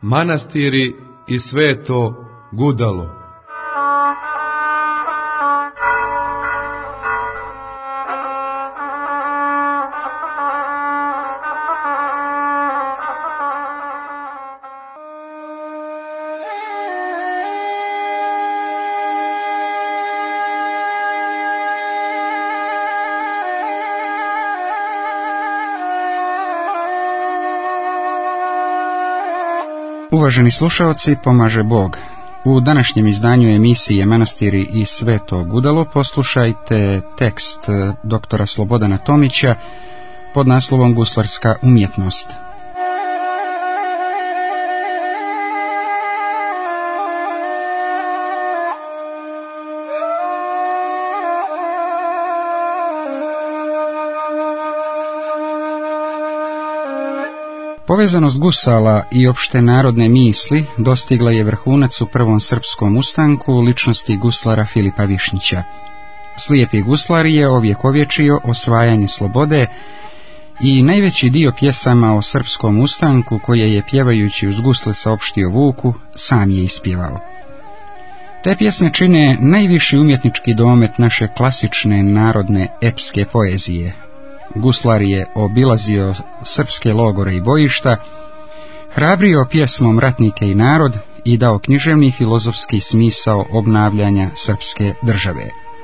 Manastiri i Sveto Gudalo. Uvaženi slušaoci, pomaže Bog. U današnjem izdanju emisije Manastiri i Sveto Gudalo poslušajte tekst doktora Slobodana Tomića pod naslovom Guslarska umjetnost. Povezanost gusala i opšte narodne misli dostigla je vrhunac u prvom srpskom ustanku u ličnosti guslara Filipa Višnjića. Slijepi guslar je ovjekovječio osvajanje slobode i najveći dio pjesama o srpskom ustanku koje je pjevajući uz gusle saopštio Vuku, sam je ispjevao. Te pjesme čine najviši umjetnički domet naše klasične narodne epske poezije. Guslar je obilazio srpske logore i bojišta, hrabrio pjesmom ratnike i narod i dao književni i filozofski smisao obnavljanja srpske države.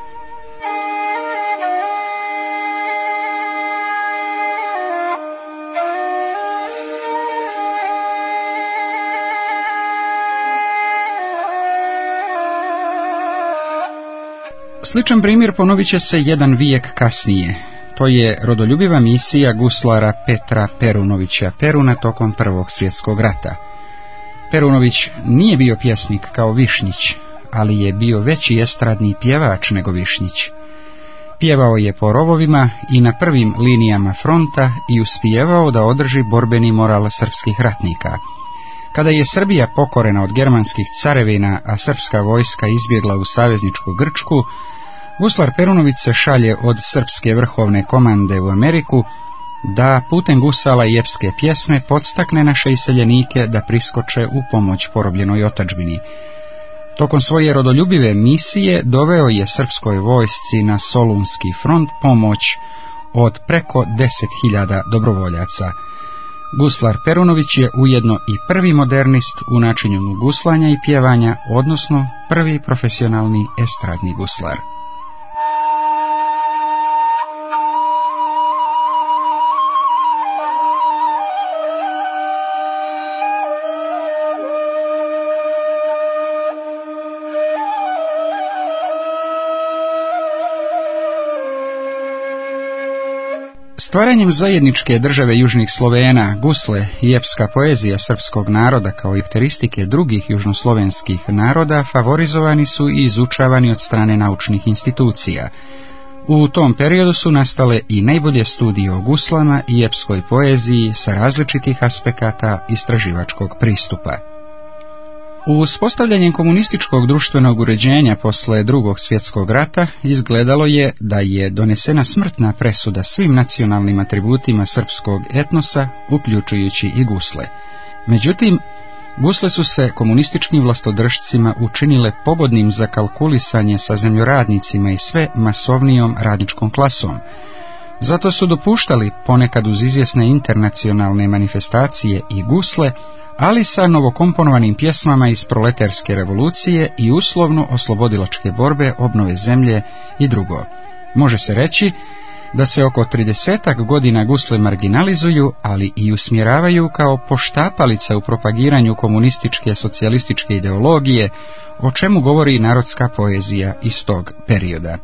Sličan primjer ponovit će se jedan vijek kasnije. To je rodoljubiva misija guslara Petra Perunovića Peruna tokom Prvog svjetskog rata. Perunović nije bio pjesnik kao Višnjić, ali je bio veći estradni pjevač nego Višnjić. Pjevao je po rovovima i na prvim linijama fronta i uspijevao da održi borbeni moral srpskih ratnika. Kada je Srbija pokorena od germanskih carevina, a srpska vojska izbjegla u savezničku Grčku, guslar Perunović se šalje od srpske vrhovne komande u Ameriku da putem gusala i epske pjesme podstakne naše iseljenike da priskoče u pomoć porobljenoj otadžbini. Tokom svoje rodoljubive misije doveo je srpskoj vojsci na Solunski front pomoć od preko 10.000 dobrovoljaca. Guslar Perunović je ujedno i prvi modernist u načinju guslanja i pjevanja, odnosno prvi profesionalni estradni guslar. Stvaranjem zajedničke države južnih Slovena, gusle i epska poezija srpskog naroda kao i karakteristike drugih južnoslovenskih naroda favorizovani su i izučavani od strane naučnih institucija. U tom periodu su nastale i najbolje studije o guslama i epskoj poeziji sa različitih aspekata istraživačkog pristupa. Uspostavljanjem komunističkog društvenog uređenja posle Drugog svjetskog rata izgledalo je da je donesena smrtna presuda svim nacionalnim atributima srpskog etnosa, uključujući i gusle. Međutim, gusle su se komunističkim vlastodržcima učinile pogodnim za kalkulisanje sa zemljoradnicima i sve masovnijom radničkom klasom. Zato su dopuštali, ponekad uz izvjesne internacionalne manifestacije, i gusle, ali sa novokomponovanim pjesmama iz proletarske revolucije i uslovno oslobodilačke borbe, obnove zemlje i drugo. Može se reći da se oko 30 godina gusle marginalizuju, ali i usmjeravaju kao poštapalica u propagiranju komunističke socijalističke ideologije, o čemu govori narodska poezija iz tog perioda.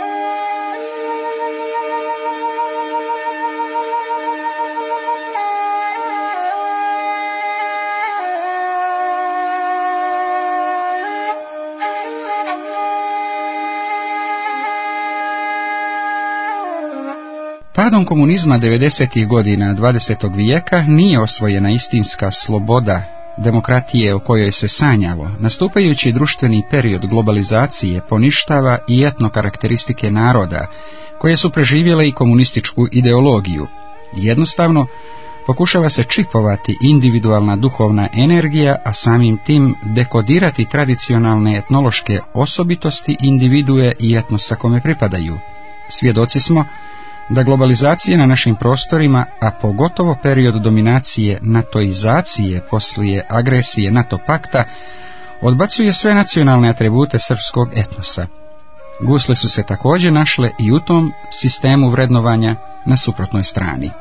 Padom komunizma 90. godina 20. vijeka nije osvojena istinska sloboda demokratije o kojoj se sanjalo. Nastupajući društveni period globalizacije poništava i etno karakteristike naroda, koje su preživjele i komunističku ideologiju. Jednostavno, Pokušava se čipovati individualna duhovna energija, a samim tim dekodirati tradicionalne etnološke osobitosti individue i etnosa kome pripadaju. Svjedoci smo da globalizacija na našim prostorima, a pogotovo period dominacije natoizacije poslije agresije NATO pakta, odbacuje sve nacionalne atribute srpskog etnosa. Gusle su se također našle i u tom sistemu vrednovanja na suprotnoj strani.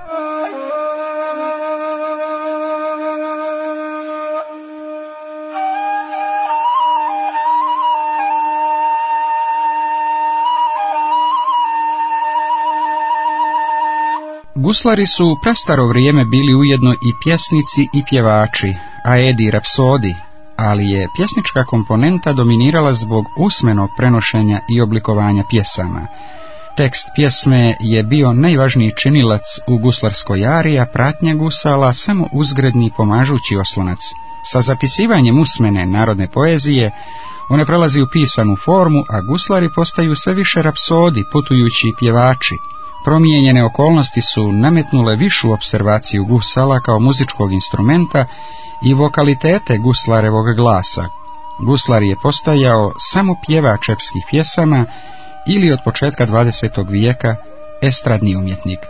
Guslari su u prastaro vrijeme bili ujedno i pjesnici i pjevači, aedi i rapsodi, ali je pjesnička komponenta dominirala zbog usmenog prenošenja i oblikovanja pjesama. Tekst pjesme je bio najvažniji činilac u guslarskoj ariji, a pratnja gusala samo uzgredni pomažući oslonac. Sa zapisivanjem usmene narodne poezije one prelazi u pisanu formu, a guslari postaju sve više rapsodi, putujući pjevači. Promijenjene okolnosti su nametnule višu observaciju gusala kao muzičkog instrumenta i vokalitete guslarevog glasa. Guslar je postajao samo pjevač epskih pjesama ili od početka 20. vijeka estradni umjetnik.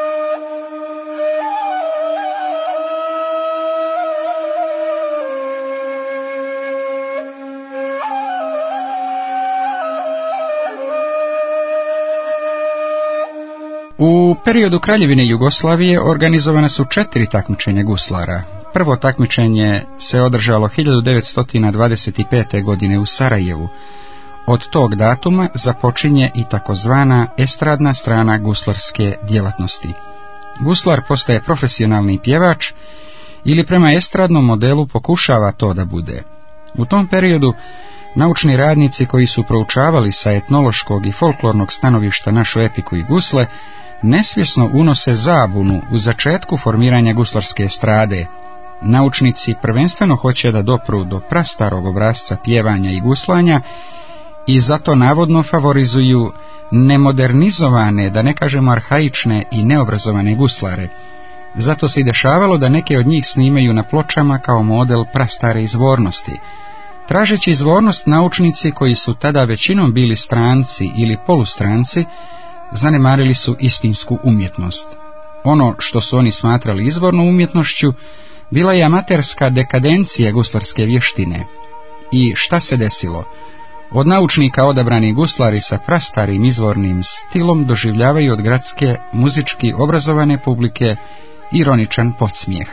U periodu Kraljevine Jugoslavije organizovane su 4 takmičenja guslara. Prvo takmičenje se održalo 1925. godine u Sarajevu. Od tog datuma započinje i takozvana estradna strana guslarske djelatnosti. Guslar postaje profesionalni pjevač ili prema estradnom modelu pokušava to da bude. U tom periodu naučni radnici koji su proučavali sa etnološkog i folklornog stanovišta našu epiku i gusle nesvjesno unose zabunu u začetku formiranja guslarske estrade. Naučnici prvenstveno hoće da dopru do prastarog obrasca pjevanja i guslanja i zato navodno favorizuju nemodernizovane, da ne kažemo arhaične i neobrazovane guslare. Zato se i dešavalo da neke od njih snimaju na pločama kao model prastare izvornosti. Tražeći izvornost, naučnici koji su tada većinom bili stranci ili polustranci, zanemarili su istinsku umjetnost. Ono što su oni smatrali izvornom umjetnošću bila je amaterska dekadencija guslarske vještine. I šta se desilo? Od naučnika odabrani guslari sa prastarim izvornim stilom doživljavaju od gradske muzički obrazovane publike ironičan podsmijeh.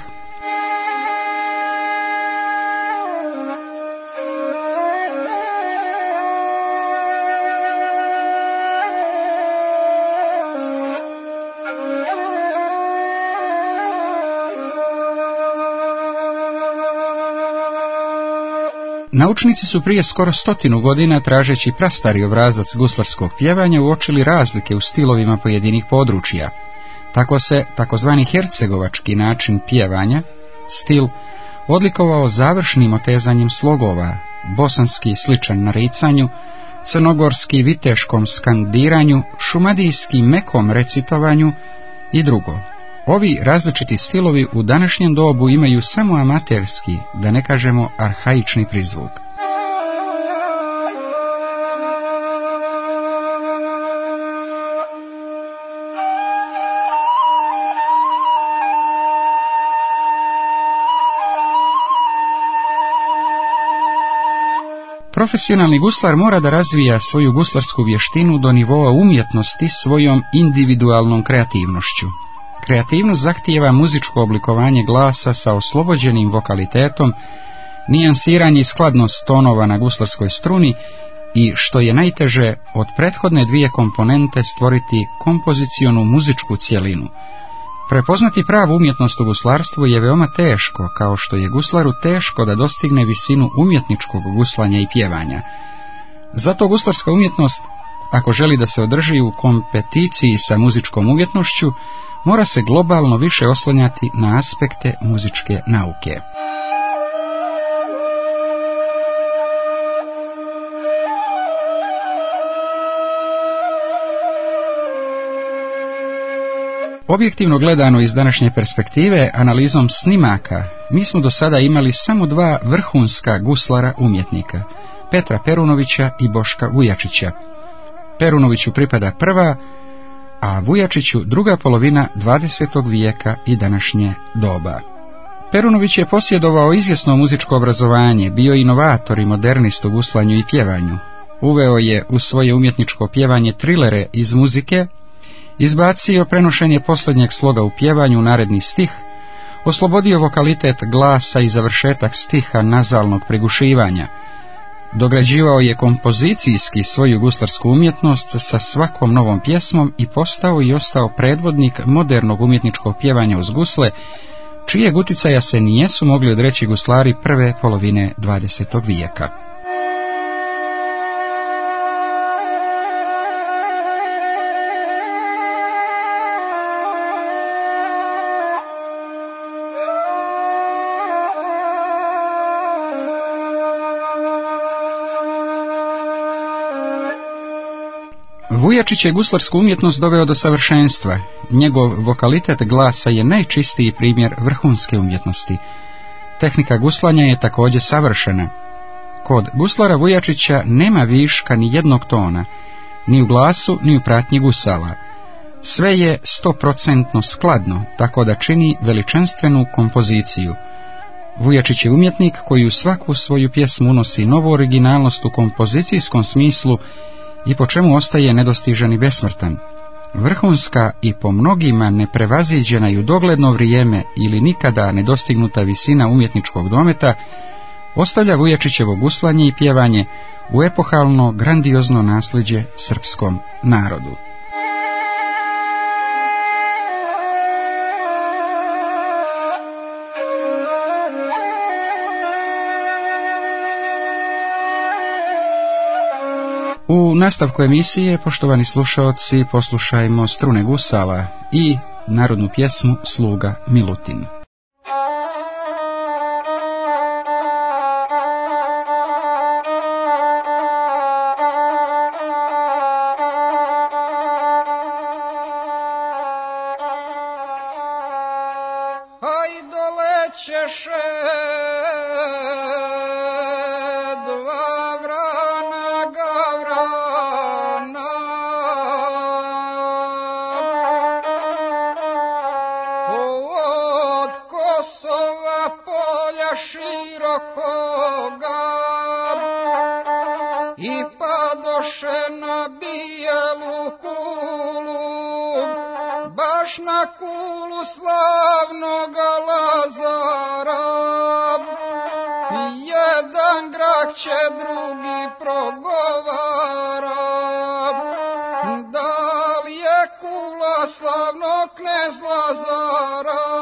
Naučnici su prije skoro 100 godina, tražeći prastari obrazac guslarskog pjevanja, uočili razlike u stilovima pojedinih područja. Tako se takozvani hercegovački način pjevanja, stil, odlikovao završnim otezanjem slogova, bosanski sličan naricanju, crnogorski viteškom skandiranju, šumadijski mekom recitovanju i drugo. Ovi različiti stilovi u današnjem dobu imaju samo amaterski, da ne kažemo arhaični prizvuk. Profesionalni guslar mora da razvija svoju guslarsku vještinu do nivoa umjetnosti svojom individualnom kreativnošću. Kreativnost zahtijeva muzičko oblikovanje glasa sa oslobođenim vokalitetom, nijansiranje i skladnost tonova na guslarskoj struni i, što je najteže, od prethodne dvije komponente stvoriti kompozicionu muzičku cjelinu. Prepoznati pravu umjetnost u guslarstvu je veoma teško, kao što je guslaru teško da dostigne visinu umjetničkog guslanja i pjevanja. Zato guslarska umjetnost, ako želi da se održi u kompeticiji sa muzičkom umjetnošću, mora se globalno više oslanjati na aspekte muzičke nauke. Objektivno gledano iz današnje perspektive, analizom snimaka, mi smo do sada imali samo dva vrhunska guslara umjetnika, Petra Perunovića i Boška Vujačića. Perunoviću pripada prva, a Vujačiću druga polovina 20. vijeka i današnje doba. Perunović je posjedovao izvjesno muzičko obrazovanje, bio inovator i modernist u guslanju i pjevanju. Uveo je u svoje umjetničko pjevanje trilere iz muzike, izbacio prenošenje posljednjeg sloga u pjevanju u naredni stih, oslobodio vokalitet glasa i završetak stiha nazalnog prigušivanja, dograđivao je kompozicijski svoju guslarsku umjetnost sa svakom novom pjesmom i postao i ostao predvodnik modernog umjetničkog pjevanja uz gusle, čijeg uticaja se nijesu mogli odreći guslari prve polovine 20. vijeka. Vujačić je guslarsku umjetnost doveo do savršenstva. Njegov vokalitet glasa je najčistiji primjer vrhunske umjetnosti. Tehnika guslanja je također savršena. Kod guslara Vujačića nema viška ni jednog tona, ni u glasu, ni u pratnji gusala. Sve je 100% skladno, tako da čini veličanstvenu kompoziciju. Vujačić je umjetnik koji u svaku svoju pjesmu unosi novu originalnost u kompozicijskom smislu i po čemu ostaje nedostižan i besmrtan. Vrhunska i po mnogima neprevaziđena i u dogledno vrijeme ili nikada nedostignuta visina umjetničkog dometa ostavlja Vujačićevo guslanje i pjevanje u epohalno grandiozno nasljeđe srpskom narodu. U nastavku emisije, poštovani slušaoci, poslušajmo strune gusala i narodnu pjesmu Sluga Milutin. Aj dolećeše dva vrana gavrana, od Kosova polja širokoga i padoše na bijelu kulu, baš na kulu slavnoga Lazara. Jedan grah će drugi progovara, da li je kula slavnog knez Lazara?